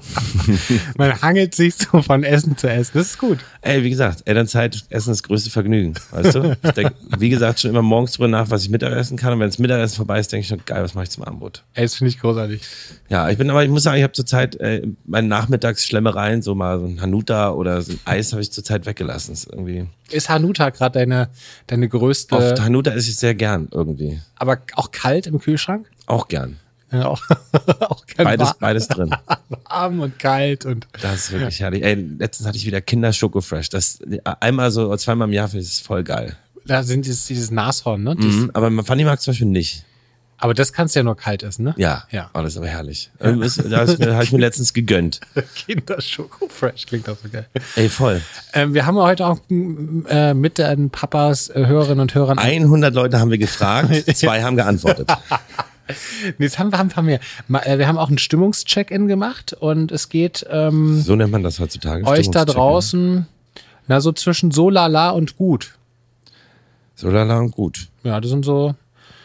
Man hangelt sich so von Essen zu Essen. Das ist gut. Ey, wie gesagt, Elternzeit, Essen ist das größte Vergnügen, weißt du? Ich denke, wie gesagt, schon immer morgens drüber nach, was ich Mittagessen kann. Und wenn das Mittagessen vorbei ist, denke ich schon, geil, was mache ich zum Abendbrot? Ey, das finde ich großartig. Ja, ich muss sagen, ich habe zurzeit meine Nachmittagsschlemmereien, so mal so ein Hanuta oder so ein Eis habe ich zurzeit weggelassen. Ist Hanuta gerade deine größte... Oft Hanuta esse ich sehr gern irgendwie. Aber auch kalt im Kühlschrank? Auch gern. Ja, auch gern Beides drin. warm und kalt und... Das ist wirklich herrlich. Ey, letztens hatte ich wieder Kinder Schokofresh. Das einmal so oder zweimal im Jahr finde ich das voll geil. Da sind dieses Nashorn, ne? Aber Fanny mag zum Beispiel nicht. Aber das kannst du ja nur kalt essen, ne? Ja. Oh, das ist aber herrlich. Ja. Das habe ich mir letztens gegönnt. Kinder-Schoko-Fresh klingt auch so geil. Ey, voll. Wir haben heute auch mit den Papas, Hörerinnen und Hörern... 100 Leute haben wir gefragt, 2 haben geantwortet. Nee, jetzt haben wir. Wir haben auch einen Stimmungscheck-In gemacht und es geht so nennt man das heutzutage. Euch da draußen, na so zwischen so lala und gut. So lala und gut. Ja, das sind so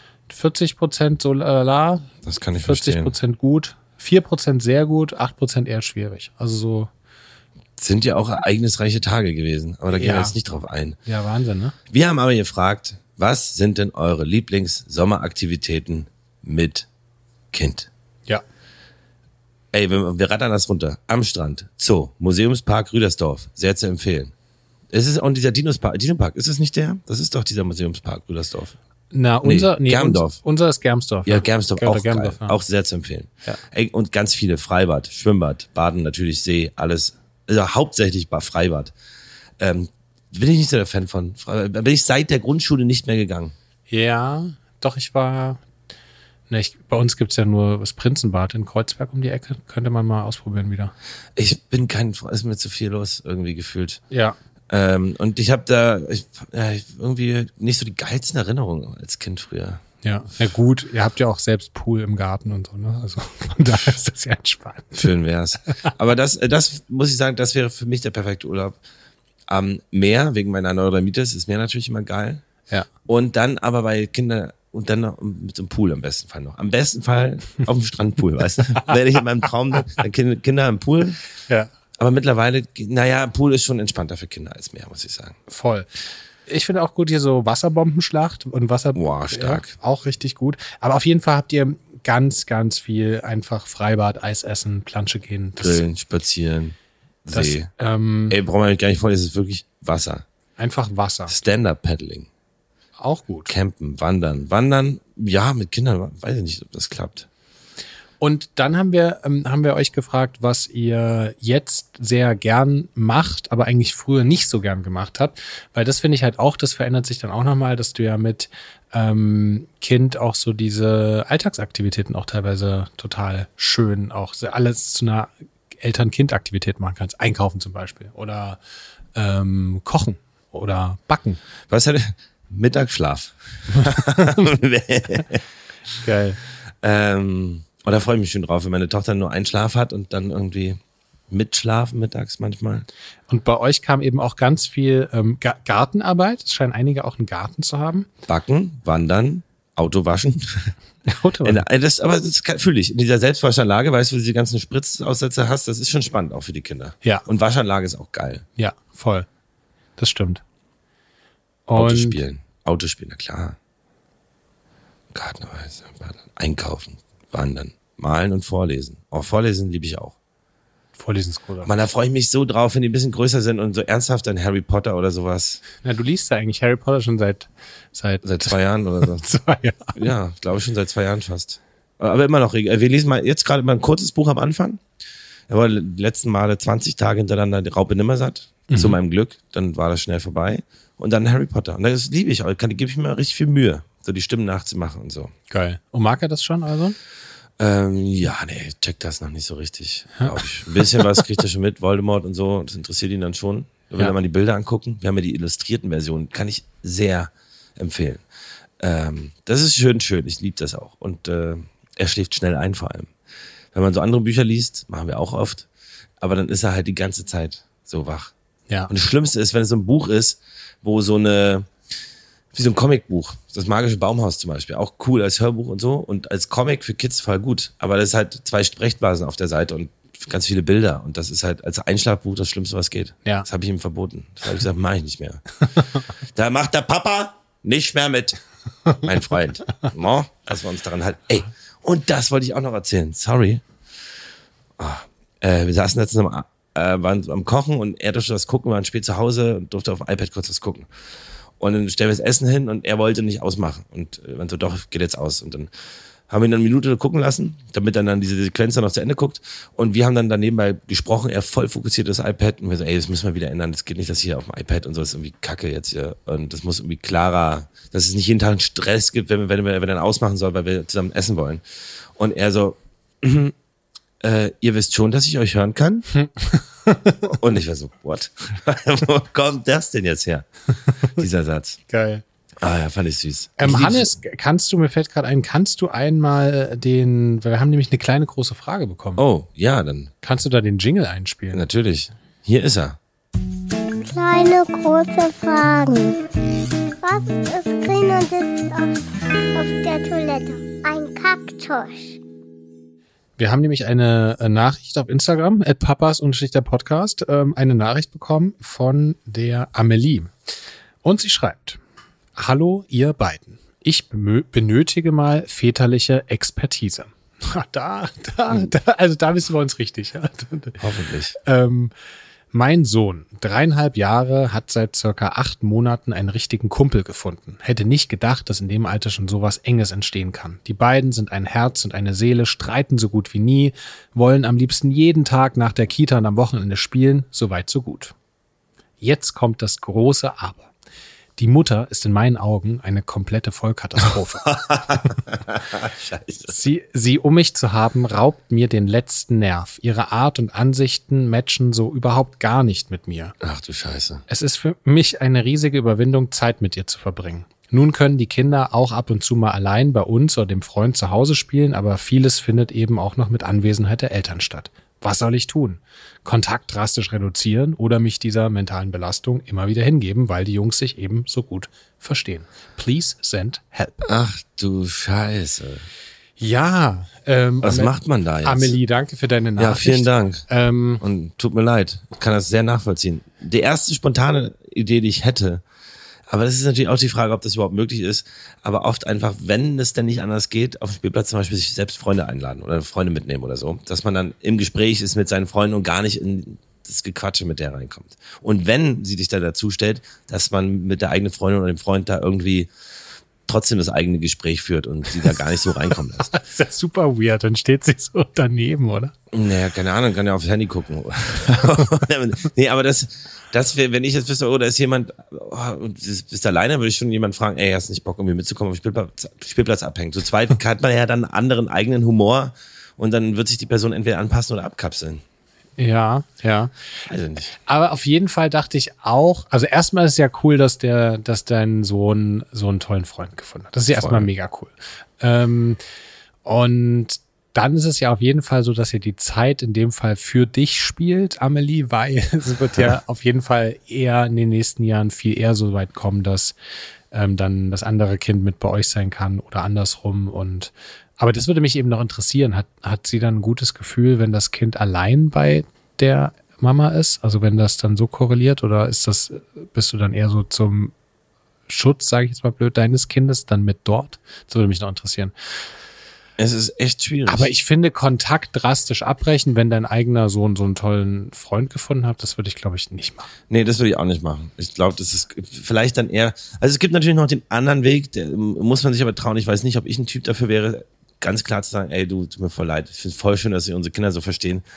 40% so lala, das kann ich verstehen. 40% gut, 4% sehr gut, 8% eher schwierig. Also so. Sind ja auch ereignisreiche Tage gewesen, aber da gehen wir jetzt nicht drauf ein. Ja, Wahnsinn, ne? Wir haben aber gefragt, was sind denn eure Lieblings-Sommeraktivitäten mit Kind? Ja. Ey, wir rattern das runter. Am Strand, Zoo, Museumspark Rüdersdorf, sehr zu empfehlen. Es ist auch dieser Dinopark, ist es nicht der? Das ist doch dieser Museumspark Rüdersdorf. Na, Germsdorf. Unser ist Germsdorf. Ja, Germsdorf, auch Germsdorf, geil. ja. Auch sehr zu empfehlen. Ja. Ey, und ganz viele Freibad, Schwimmbad, Baden natürlich, See, alles. Also hauptsächlich Freibad. Bin ich nicht so der Fan von. Bin ich seit der Grundschule nicht mehr gegangen. Ja, doch, ich war... bei uns gibt's ja nur das Prinzenbad in Kreuzberg um die Ecke. Könnte man mal ausprobieren wieder. Ich bin ist mir zu viel los, irgendwie gefühlt. Ja. Und ich habe da irgendwie nicht so die geilsten Erinnerungen als Kind früher. Ja, na gut, ihr habt ja auch selbst Pool im Garten und so, ne? Also von daher ist das ja entspannt. Schön wär's. Aber das muss ich sagen, das wäre für mich der perfekte Urlaub. Am Meer, wegen meiner Neurodermitis, ist Meer natürlich immer geil. Ja. Und dann aber bei Kindern und dann noch mit so einem Pool am besten Fall noch. Am besten Fall auf dem Strandpool, weißt du? Wenn ich in meinem Traum dann Kinder im Pool. Ja. Aber mittlerweile, Pool ist schon entspannter für Kinder als Meer, muss ich sagen. Voll. Ich finde auch gut hier so Wasserbombenschlacht und Boah, stark. Ja, auch richtig gut. Aber auf jeden Fall habt ihr ganz, ganz viel einfach Freibad, Eis essen, Plansche gehen. Grillen, spazieren, See. Brauchen wir gar nicht vor, es ist wirklich Wasser. Einfach Wasser. Stand-Up-Paddling. Auch gut. Campen, Wandern, ja, mit Kindern, weiß ich nicht, ob das klappt. Und dann haben wir euch gefragt, was ihr jetzt sehr gern macht, aber eigentlich früher nicht so gern gemacht habt. Weil das finde ich halt auch, das verändert sich dann auch nochmal, dass du ja mit Kind auch so diese Alltagsaktivitäten auch teilweise total schön, auch alles zu einer Eltern-Kind-Aktivität machen kannst. Einkaufen zum Beispiel oder kochen oder backen. Was hat Mittagsschlaf? Geil. Und da freue ich mich schon drauf, wenn meine Tochter nur einen Schlaf hat und dann irgendwie mitschlafen mittags manchmal. Und bei euch kam eben auch ganz viel Gartenarbeit. Es scheinen einige auch einen Garten zu haben. Backen, wandern, Auto waschen. Autowaschen. Das fühle ich. In dieser Selbstwaschanlage, weißt du, wo du die ganzen Spritzaussätze hast, das ist schon spannend auch für die Kinder. Ja. Und Waschanlage ist auch geil. Ja, voll. Das stimmt. Autospielen, na klar. Gartenarbeit, einkaufen, wandern, malen und vorlesen. Auch vorlesen liebe ich auch. Vorlesen ist cool. Man, da freue ich mich so drauf, wenn die ein bisschen größer sind und so ernsthaft dann Harry Potter oder sowas. Na, du liest ja eigentlich Harry Potter schon seit 2 Jahren oder so. 2 Jahren. Ja, glaube ich schon seit 2 Jahren fast. Aber immer noch. Wir lesen mal jetzt gerade mal ein kurzes Buch am Anfang. Er war die letzten Male 20 Tage hintereinander die Raupe Nimmersatt, zu meinem Glück. Dann war das schnell vorbei. Und dann Harry Potter. Und das liebe ich auch. Da gebe ich mir richtig viel Mühe, so die Stimmen nachzumachen und so. Geil. Und mag er das schon also? Checkt das noch nicht so richtig. Glaub ich. Ein bisschen was kriegt er schon mit, Voldemort und so. Das interessiert ihn dann schon. Da will er mal die Bilder angucken. Wir haben ja die illustrierten Versionen. Kann ich sehr empfehlen. Das ist schön. Ich liebe das auch. Und er schläft schnell ein vor allem. Wenn man so andere Bücher liest, machen wir auch oft, aber dann ist er halt die ganze Zeit so wach. Ja. Und das Schlimmste ist, wenn es so ein Buch ist, wo wie so ein Comicbuch, das magische Baumhaus zum Beispiel, auch cool als Hörbuch und so und als Comic für Kids voll gut, aber das ist halt 2 Sprechblasen auf der Seite und ganz viele Bilder und das ist halt als Einschlafbuch das Schlimmste, was geht. Ja. Das habe ich ihm verboten. Das habe ich gesagt, mache ich nicht mehr. Da macht der Papa nicht mehr mit, mein Freund. No, dass wir uns daran halten. Ey, und das wollte ich auch noch erzählen. Sorry. Wir saßen letztens waren am Kochen und er durfte was gucken, wir waren spät zu Hause und durfte auf dem iPad kurz was gucken. Und dann stellen wir das Essen hin und er wollte nicht ausmachen. Und man so, doch, geht jetzt aus. Und dann haben wir ihn eine Minute gucken lassen, damit er dann diese Sequenz dann noch zu Ende guckt. Und wir haben dann nebenbei gesprochen, er voll fokussiert das iPad. Und wir so, das müssen wir wieder ändern. Das geht nicht, das hier auf dem iPad und so, das ist irgendwie Kacke jetzt hier. Und das muss irgendwie klarer, dass es nicht jeden Tag einen Stress gibt, wenn wir dann ausmachen sollen, weil wir zusammen essen wollen. Und er so, ihr wisst schon, dass ich euch hören kann? Und ich war so, what? Wo kommt das denn jetzt her? Dieser Satz. Geil. Ja, fand ich süß. Hannes, mir fällt gerade ein, kannst du einmal wir haben nämlich eine kleine große Frage bekommen. Oh, ja, dann. Kannst du da den Jingle einspielen? Natürlich. Hier ist er. Kleine große Fragen. Was ist grün und sitzt auf der Toilette? Ein Kaktus. Wir haben nämlich eine Nachricht auf Instagram, @papas_der-Podcast, eine Nachricht bekommen von der Amelie. Und sie schreibt: Hallo, ihr beiden. Ich benötige mal väterliche Expertise. Also da wissen wir uns richtig. Hoffentlich. Mein Sohn, 3,5 Jahre, hat seit circa 8 Monaten einen richtigen Kumpel gefunden. Hätte nicht gedacht, dass in dem Alter schon sowas Enges entstehen kann. Die beiden sind ein Herz und eine Seele, streiten so gut wie nie, wollen am liebsten jeden Tag nach der Kita und am Wochenende spielen, so weit so gut. Jetzt kommt das große Aber. Die Mutter ist in meinen Augen eine komplette Vollkatastrophe. Scheiße. Sie um mich zu haben, raubt mir den letzten Nerv. Ihre Art und Ansichten matchen so überhaupt gar nicht mit mir. Ach du Scheiße. Es ist für mich eine riesige Überwindung, Zeit mit ihr zu verbringen. Nun können die Kinder auch ab und zu mal allein bei uns oder dem Freund zu Hause spielen, aber vieles findet eben auch noch mit Anwesenheit der Eltern statt. Was soll ich tun? Kontakt drastisch reduzieren oder mich dieser mentalen Belastung immer wieder hingeben, weil die Jungs sich eben so gut verstehen. Please send help. Ach du Scheiße. Ja. Was macht man da jetzt? Amelie, danke für deine Nachricht. Ja, vielen Dank. Und tut mir leid. Ich kann das sehr nachvollziehen. Die erste spontane Idee, die ich hätte, aber das ist natürlich auch die Frage, ob das überhaupt möglich ist. Aber oft einfach, wenn es denn nicht anders geht, auf dem Spielplatz zum Beispiel sich selbst Freunde einladen oder Freunde mitnehmen oder so. Dass man dann im Gespräch ist mit seinen Freunden und gar nicht in das Gequatsche mit der reinkommt. Und wenn sie dich da dazu stellt, dass man mit der eigenen Freundin oder dem Freund da irgendwie trotzdem das eigene Gespräch führt und sie da gar nicht so reinkommen lässt. Das ist ja super weird. Dann steht sie so daneben, oder? Naja, keine Ahnung, kann ja aufs Handy gucken. Nee, aber das wäre, wenn ich jetzt wüsste, oh, da ist jemand, und bist alleine, würde ich schon jemanden fragen, ey, hast du nicht Bock, irgendwie mitzukommen, auf dem Spielplatz abhängen. Zu zweit hat man ja dann einen anderen eigenen Humor und dann wird sich die Person entweder anpassen oder abkapseln. Ja. Also nicht. Aber auf jeden Fall dachte ich auch, also erstmal ist es ja cool, dass dein Sohn so einen tollen Freund gefunden hat. Das ist ja erstmal mega cool. Und dann ist es ja auf jeden Fall so, dass ihr die Zeit in dem Fall für dich spielt, Amelie, weil es wird ja auf jeden Fall eher in den nächsten Jahren viel eher so weit kommen, dass dann das andere Kind mit bei euch sein kann oder andersrum. Aber das würde mich eben noch interessieren. Hat sie dann ein gutes Gefühl, wenn das Kind allein bei der Mama ist? Also wenn das dann so korreliert oder bist du dann eher so zum Schutz, sage ich jetzt mal blöd, deines Kindes dann mit dort? Das würde mich noch interessieren. Es ist echt schwierig. Aber ich finde, Kontakt drastisch abbrechen, wenn dein eigener Sohn so einen tollen Freund gefunden hat, das würde ich, glaube ich, nicht machen. Nee, das würde ich auch nicht machen. Ich glaube, das ist vielleicht dann eher, also es gibt natürlich noch den anderen Weg, der muss man sich aber trauen. Ich weiß nicht, ob ich ein Typ dafür wäre, ganz klar zu sagen, ey, du, tut mir voll leid. Ich finde es voll schön, dass sie unsere Kinder so verstehen.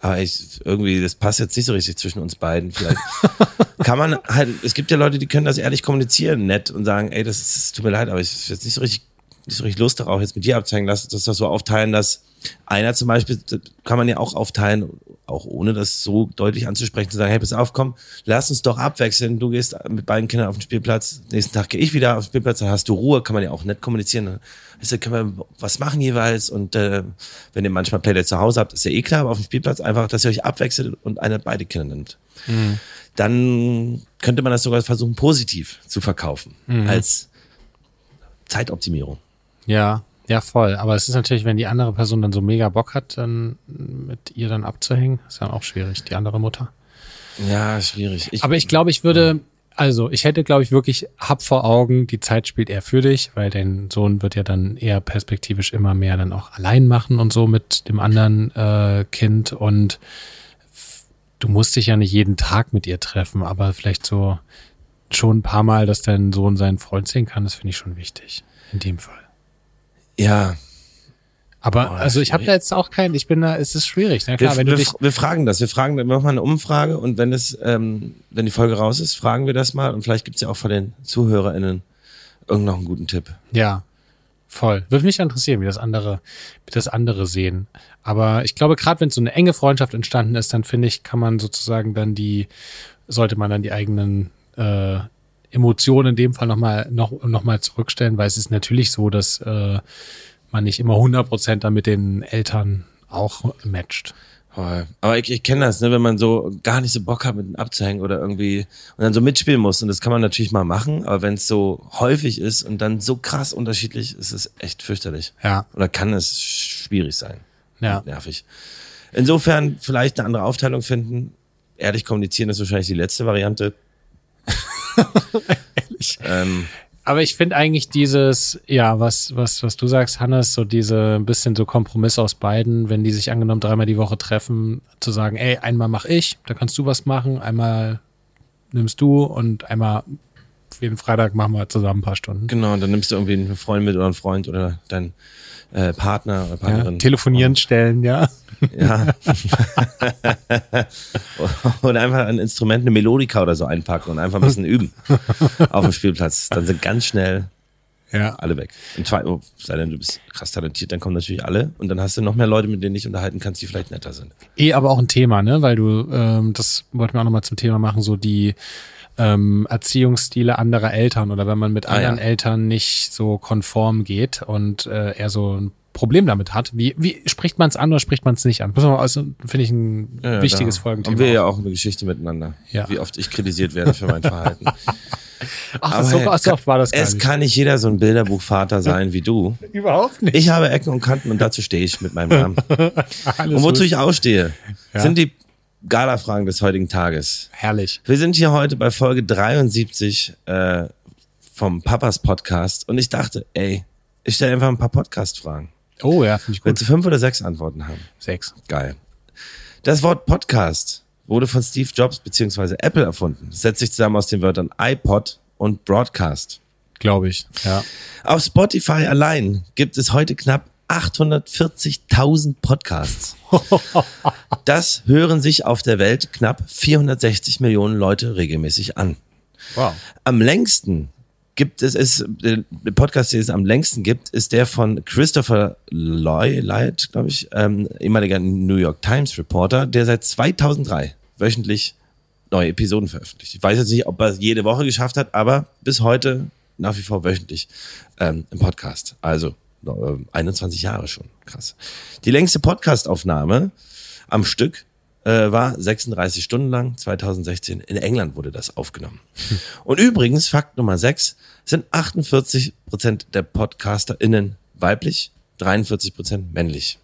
aber irgendwie, das passt jetzt nicht so richtig zwischen uns beiden. Vielleicht kann man halt, es gibt ja Leute, die können das ehrlich kommunizieren, nett und sagen, ey, das tut mir leid, aber ich habe jetzt nicht so richtig Lust darauf, jetzt mit dir abzuhängen. Lass uns das so aufteilen, dass einer zum Beispiel, kann man ja auch aufteilen, auch ohne das so deutlich anzusprechen, zu sagen, hey, pass auf, komm, lass uns doch abwechseln. Du gehst mit beiden Kindern auf den Spielplatz, nächsten Tag gehe ich wieder auf den Spielplatz, dann hast du Ruhe, kann man ja auch nett kommunizieren. Also können wir was machen jeweils und wenn ihr manchmal Playdates zu Hause habt, ist ja eh klar, aber auf dem Spielplatz einfach, dass ihr euch abwechselt und einer beide Kinder nimmt. Mhm. Dann könnte man das sogar versuchen, positiv zu verkaufen, als Zeitoptimierung. Ja, voll. Aber es ist natürlich, wenn die andere Person dann so mega Bock hat, dann mit ihr dann abzuhängen, ist dann auch schwierig, die andere Mutter. Ja, schwierig. Aber ich glaube, ich hätte, glaube ich, wirklich, hab vor Augen, die Zeit spielt eher für dich, weil dein Sohn wird ja dann eher perspektivisch immer mehr dann auch allein machen und so mit dem anderen Kind und du musst dich ja nicht jeden Tag mit ihr treffen, aber vielleicht so schon ein paar Mal, dass dein Sohn seinen Freund sehen kann, das finde ich schon wichtig, in dem Fall. Ja. Aber also ich habe da jetzt auch es ist schwierig. Na klar, wir fragen das. Wir machen mal eine Umfrage und wenn die Folge raus ist, fragen wir das mal und vielleicht gibt's ja auch von den ZuhörerInnen noch einen guten Tipp. Ja, voll. Würde mich interessieren, wie das andere sehen. Aber ich glaube, gerade wenn so eine enge Freundschaft entstanden ist, dann finde ich, kann man sozusagen dann sollte man dann die eigenen Emotionen in dem Fall noch mal zurückstellen, weil es ist natürlich so, dass man nicht immer 100% dann mit den Eltern auch matcht. Aber ich kenne das, ne, wenn man so gar nicht so Bock hat, mit denen abzuhängen oder irgendwie und dann so mitspielen muss und das kann man natürlich mal machen, aber wenn es so häufig ist und dann so krass unterschiedlich, ist es echt fürchterlich. Ja. Oder kann es schwierig sein. Ja. Nervig. Insofern vielleicht eine andere Aufteilung finden. Ehrlich kommunizieren ist wahrscheinlich die letzte Variante. Ehrlich. Aber ich finde eigentlich dieses, ja, was du sagst, Hannes, so ein bisschen so Kompromiss aus beiden, wenn die sich angenommen 3-mal die Woche treffen, zu sagen, ey, einmal mach ich, da kannst du was machen, einmal nimmst du und einmal jeden Freitag machen wir zusammen ein paar Stunden. Genau, und dann nimmst du irgendwie einen Freund mit oder einen Freund oder deinen Partner oder Partnerin. Ja, telefonieren stellen, ja. Ja. Oder einfach ein Instrument, eine Melodika oder so einpacken und einfach ein bisschen üben auf dem Spielplatz. Dann sind ganz schnell alle weg. Sei denn, du bist krass talentiert, dann kommen natürlich alle und dann hast du noch mehr Leute, mit denen du dich unterhalten kannst, die vielleicht netter sind. Aber auch ein Thema, ne? Weil du, das wollten wir auch nochmal zum Thema machen, so die Erziehungsstile anderer Eltern oder wenn man mit anderen Eltern nicht so konform geht und er so ein Problem damit hat. Wie spricht man es an oder spricht man es nicht an? Also, finde ich ein wichtiges Folgenthema. Haben wir ja auch eine Geschichte miteinander, wie oft ich kritisiert werde für mein Verhalten. Ach, so oft war das gar nicht. Es kann nicht jeder so ein Bilderbuchvater sein wie du. Überhaupt nicht. Ich habe Ecken und Kanten und dazu stehe ich mit meinem Namen. Und wozu ich ausstehe, sind die Gala-Fragen des heutigen Tages. Herrlich. Wir sind hier heute bei Folge 73 vom Papas Podcast und ich dachte, ich stelle einfach ein paar Podcast-Fragen. Oh ja, finde ich gut. Willst du 5 oder 6 Antworten haben? 6. Geil. Das Wort Podcast wurde von Steve Jobs bzw. Apple erfunden. Es setzt sich zusammen aus den Wörtern iPod und Broadcast. Glaube ich, ja. Auf Spotify allein gibt es heute knapp 840.000 Podcasts. Das hören sich auf der Welt knapp 460 Millionen Leute regelmäßig an. Wow. Am längsten der Podcast, den es am längsten gibt, ist der von Christopher Lloyd, glaube ich, ehemaliger New York Times Reporter, der seit 2003 wöchentlich neue Episoden veröffentlicht. Ich weiß jetzt nicht, ob er es jede Woche geschafft hat, aber bis heute nach wie vor wöchentlich im Podcast. Also 21 Jahre schon. Krass. Die längste Podcastaufnahme am Stück war 36 Stunden lang, 2016. In England wurde das aufgenommen. Und übrigens, Fakt Nummer 6, sind 48% der PodcasterInnen weiblich, 43% männlich.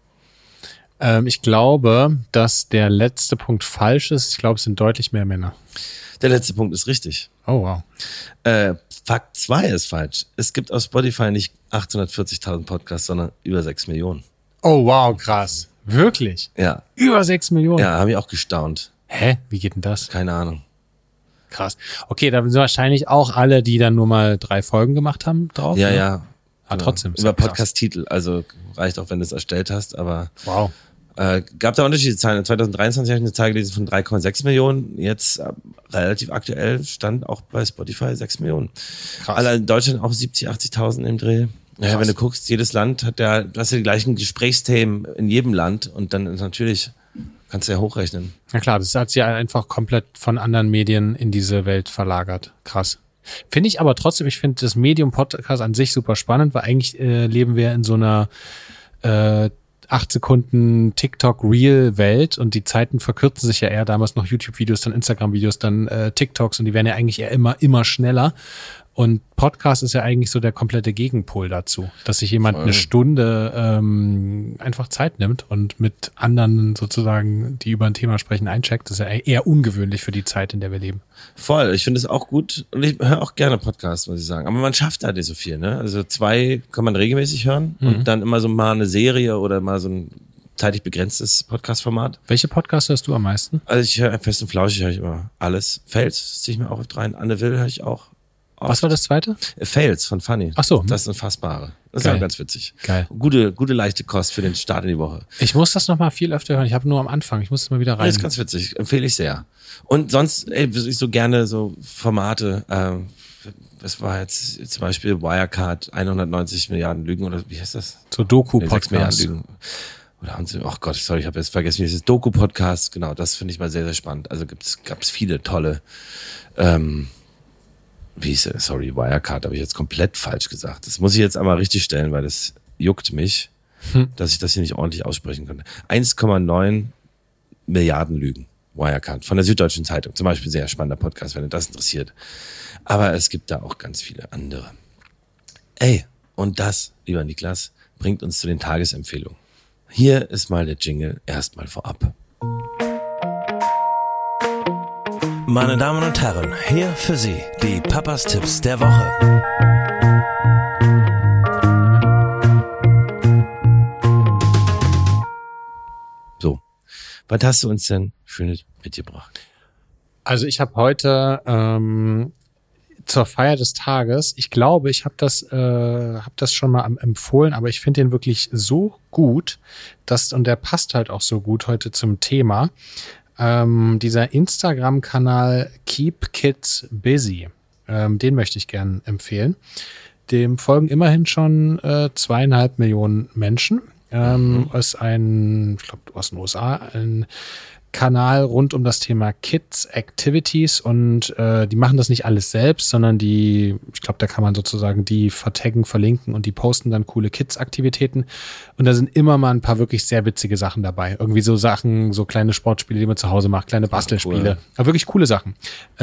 Ich glaube, dass der letzte Punkt falsch ist. Ich glaube, es sind deutlich mehr Männer. Der letzte Punkt ist richtig. Oh, wow. Fakt 2 ist falsch. Es gibt auf Spotify nicht 840.000 Podcasts, sondern über 6 Millionen. Oh, wow, krass. Wirklich? Ja. Über 6 Millionen? Ja, habe ich auch gestaunt. Hä? Wie geht denn das? Keine Ahnung. Krass. Okay, da sind wahrscheinlich auch alle, die dann nur mal 3 Folgen gemacht haben, drauf? Ja, ne? ja. Aber trotzdem. Über Podcast-Titel. Also reicht auch, wenn du es erstellt hast, aber wow. Gab da unterschiedliche Zahlen. 2023 habe ich eine Zahl gelesen von 3,6 Millionen. Jetzt relativ aktuell stand auch bei Spotify 6 Millionen. Krass. Allein in Deutschland auch 70.000, 80.000 im Dreh. Naja, wenn du guckst, jedes Land hat ja, du hast ja die gleichen Gesprächsthemen in jedem Land und dann ist natürlich, kannst du ja hochrechnen. Na klar, das hat sich ja einfach komplett von anderen Medien in diese Welt verlagert. Krass. Finde ich aber trotzdem, ich finde das Medium Podcast an sich super spannend, weil eigentlich leben wir in so einer 8 Sekunden TikTok-Reel-Welt und die Zeiten verkürzen sich ja eher, damals noch YouTube-Videos, dann Instagram-Videos, dann TikToks und die werden ja eigentlich eher immer schneller. Und Podcast ist ja eigentlich so der komplette Gegenpol dazu, dass sich jemand eine Stunde einfach Zeit nimmt und mit anderen sozusagen, die über ein Thema sprechen, eincheckt. Das ist ja eher ungewöhnlich für die Zeit, in der wir leben. Voll, ich finde es auch gut und ich höre auch gerne Podcasts, muss ich sagen. Aber man schafft halt nicht so viel, ne? Also 2 kann man regelmäßig hören und dann immer so mal eine Serie oder mal so ein zeitlich begrenztes Podcast-Format. Welche Podcasts hörst du am meisten? Also ich höre Fest und Flauschig, höre ich immer alles. Fails ziehe ich mir auch oft rein. Anne Will höre ich auch. Was war das zweite? Fails von Funny. Ach so. Das ist Unfassbare. Das Geil. ist auch ganz witzig. Geil. Gute leichte Kost für den Start in die Woche. Ich muss das noch mal viel öfter hören. Ich habe nur am Anfang. Ich muss es mal wieder rein. Das ist ganz witzig. Empfehle ich sehr. Und sonst, ich so gerne so Formate. Das war jetzt zum Beispiel Wirecard, 190 Milliarden Lügen oder wie heißt das? So 6 Doku-Podcast. Milliarden Lügen. Oder haben sie, oh Gott, sorry, ich habe jetzt vergessen, wie dieses Doku-Podcast. Genau, das finde ich mal sehr, sehr spannend. Also gab's viele tolle Wirecard, habe ich jetzt komplett falsch gesagt. Das muss ich jetzt einmal richtig stellen, weil das juckt mich, dass ich das hier nicht ordentlich aussprechen konnte. 1,9 Milliarden Lügen. Wirecard von der Süddeutschen Zeitung. Zum Beispiel sehr spannender Podcast, wenn ihr das interessiert. Aber es gibt da auch ganz viele andere. Und das, lieber Niklas, bringt uns zu den Tagesempfehlungen. Hier ist mal der Jingle erstmal vorab. Meine Damen und Herren, hier für Sie die Papas Tipps der Woche. So, was hast du uns denn Schönes mitgebracht? Also ich habe heute zur Feier des Tages, ich glaube, ich habe das schon mal empfohlen, aber ich finde den wirklich so gut, und der passt halt auch so gut heute zum Thema. Dieser Instagram-Kanal Keep Kids Busy, den möchte ich gern empfehlen. Dem folgen immerhin schon 2,5 Millionen Menschen. Ist ich glaube aus den USA, ein Kanal rund um das Thema Kids Activities und die machen das nicht alles selbst, sondern ich glaube, da kann man sozusagen die vertaggen, verlinken und die posten dann coole Kids-Aktivitäten und da sind immer mal ein paar wirklich sehr witzige Sachen dabei. Irgendwie so Sachen, so kleine Sportspiele, die man zu Hause macht, kleine Bastelspiele. Cool. Aber wirklich coole Sachen.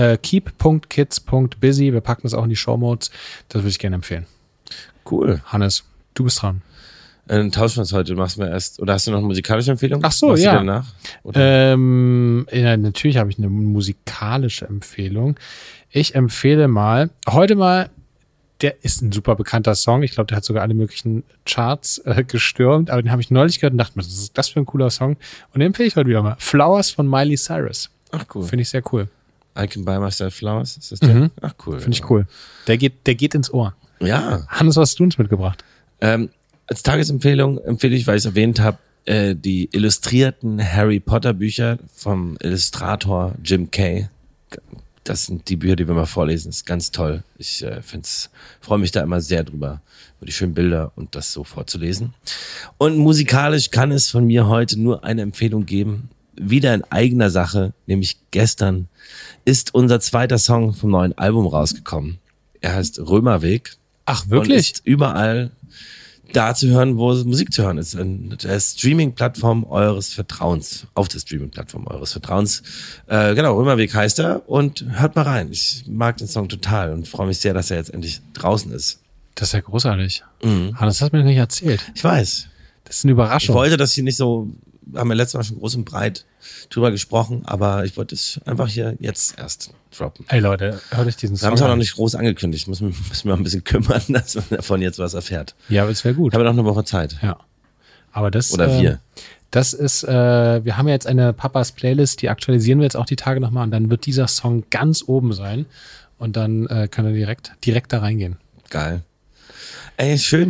Keep.kids.busy, wir packen das auch in die Shownotes. Das würde ich gerne empfehlen. Cool. Hannes, du bist dran. Dann tauschen wir uns heute. Machst du mir erst, oder hast du noch eine musikalische Empfehlung? Ach so, machst ja. Du danach? Oder? Ja, natürlich habe ich eine musikalische Empfehlung. Ich empfehle heute mal, der ist ein super bekannter Song. Ich glaube, der hat sogar alle möglichen Charts gestürmt. Aber den habe ich neulich gehört und dachte mir, was ist das für ein cooler Song? Und den empfehle ich heute wieder mal. Flowers von Miley Cyrus. Ach cool. Finde ich sehr cool. I Can Buy Myself Flowers, ist das der? Ach cool. Finde ich cool. Der geht ins Ohr. Ja. Hannes, was hast du uns mitgebracht? Als Tagesempfehlung empfehle ich, weil ich es erwähnt habe, die illustrierten Harry Potter Bücher vom Illustrator Jim Kay. Das sind die Bücher, die wir mal vorlesen. Das ist ganz toll. Ich freue mich da immer sehr drüber, über die schönen Bilder und das so vorzulesen. Und musikalisch kann es von mir heute nur eine Empfehlung geben. Wieder in eigener Sache, nämlich gestern ist unser zweiter Song vom neuen Album rausgekommen. Er heißt Römerweg. Ach, wirklich? Und ist überall da zu hören, wo Musik zu hören ist. In der Streaming-Plattform eures Vertrauens. Auf der Streaming-Plattform eures Vertrauens. Genau, Römerweg heißt er. Und hört mal rein. Ich mag den Song total und freue mich sehr, dass er jetzt endlich draußen ist. Das ist ja großartig. Hannes, das hat mir nicht erzählt. Ich weiß. Das ist eine Überraschung. Ich wollte das hier nicht so, haben wir letztes Mal schon groß und breit drüber gesprochen, aber ich wollte es einfach hier jetzt erst droppen. Ey Leute, hört euch diesen Wir Song haben es auch an. noch nicht groß angekündigt. Müssen wir ein bisschen kümmern, dass man davon jetzt was erfährt. Ja, aber es wäre gut. Ich habe noch eine Woche Zeit. Ja. Aber das. Oder wir. Das ist, wir haben ja jetzt eine Papas Playlist, die aktualisieren wir jetzt auch die Tage nochmal und dann wird dieser Song ganz oben sein und dann können wir direkt da reingehen. Geil. Ey, schön.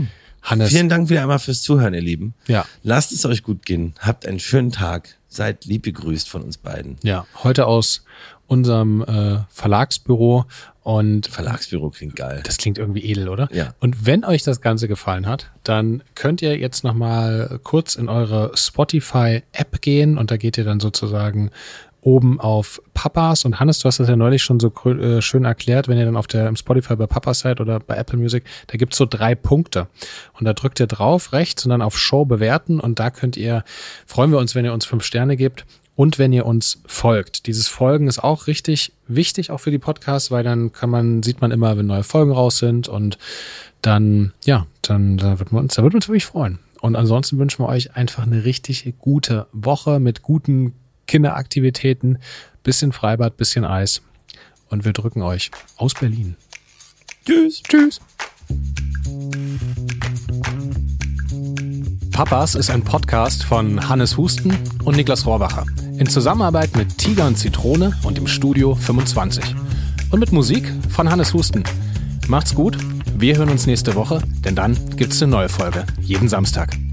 Hannes. Vielen Dank wieder einmal fürs Zuhören, ihr Lieben. Ja. Lasst es euch gut gehen. Habt einen schönen Tag. Seid lieb gegrüßt von uns beiden. Ja, heute aus unserem Verlagsbüro. Und Verlagsbüro klingt geil. das klingt irgendwie edel, oder? Ja. Und wenn euch das Ganze gefallen hat, dann könnt ihr jetzt nochmal kurz in eure Spotify-App gehen und da geht ihr dann sozusagen oben auf Papas. Und Hannes, du hast das ja neulich schon so schön erklärt, wenn ihr dann im Spotify bei Papas seid oder bei Apple Music, da gibt's so 3 Punkte. Und da drückt ihr drauf, rechts und dann auf Show bewerten und da freuen wir uns, wenn ihr uns 5 Sterne gebt. Und wenn ihr uns folgt. Dieses Folgen ist auch richtig wichtig, auch für die Podcasts, weil dann sieht man immer, wenn neue Folgen raus sind und dann würden wir uns wirklich freuen. Und ansonsten wünschen wir euch einfach eine richtig gute Woche mit guten Kinderaktivitäten, bisschen Freibad, bisschen Eis. Und wir drücken euch aus Berlin. Tschüss. Tschüss. Papas ist ein Podcast von Hannes Husten und Niklas Rohrbacher. In Zusammenarbeit mit Tiger und Zitrone und im Studio 25. Und mit Musik von Hannes Husten. Macht's gut, wir hören uns nächste Woche, denn dann gibt's eine neue Folge. Jeden Samstag.